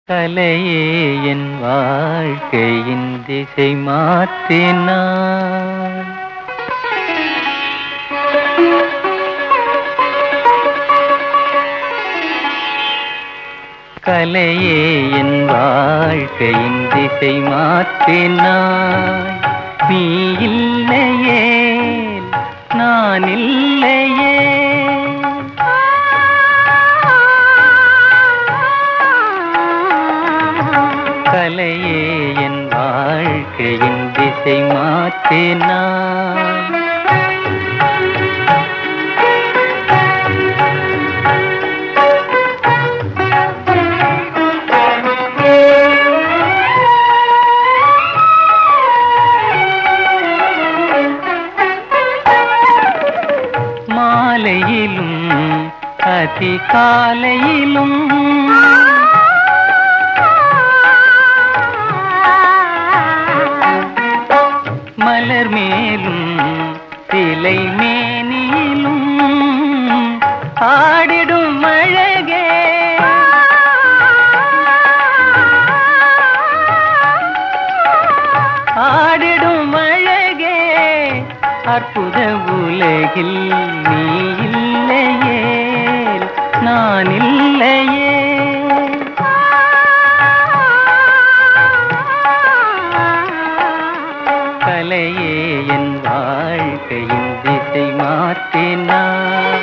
கலையே என் வாழ்க்கையின் திசை மாற்றினான். கலையே என் வாழ்க்கையின் திசை மாற்றினாய். நீ இல்லையே நான் இல்லையே, கலையே என் வாழ்க்கையின் திசை மாற்றினாய். மாலையிலும் அதிகாலையிலும் மலர் மேலும் சிலை மேனிலும் ஆடிடும் அழகே, ஆடிடும் அழகே, அற்புத உலகில் நீ இல்லையே நான் இல்லையே, கலையே என் வாழ்க்கையின் திசை மாற்றினான்.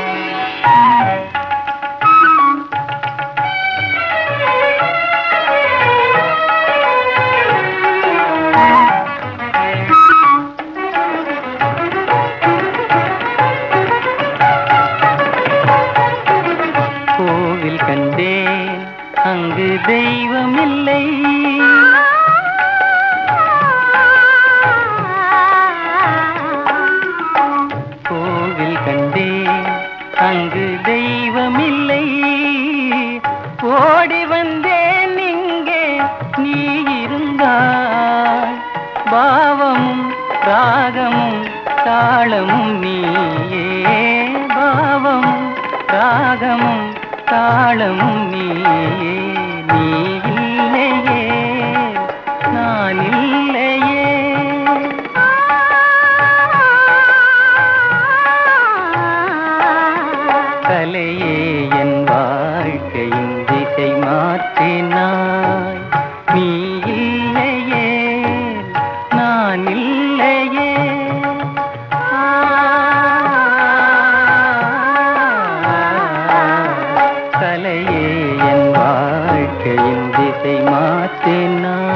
கோவில் கண்டேன் அங்கு தெய்வமில்லை, கோவில் கண்டேன் அங்கு தெய்வமில்லை, ஓடி வந்தேன் இங்கே நீ இருந்தாய். பாவமும் ராகமும் தாளமும் நீயே, பாவமும் ராகமும் தாளமும் நீயே, நீ இல்லையே நான் இல்லையே, கலையே என் வாழ்க்கையின் திசை மாற்றினாய். நீ இல்லையே நான் இல்லையே, கலையே என் வாழ்க்கையின் திசை மாற்றினாய்.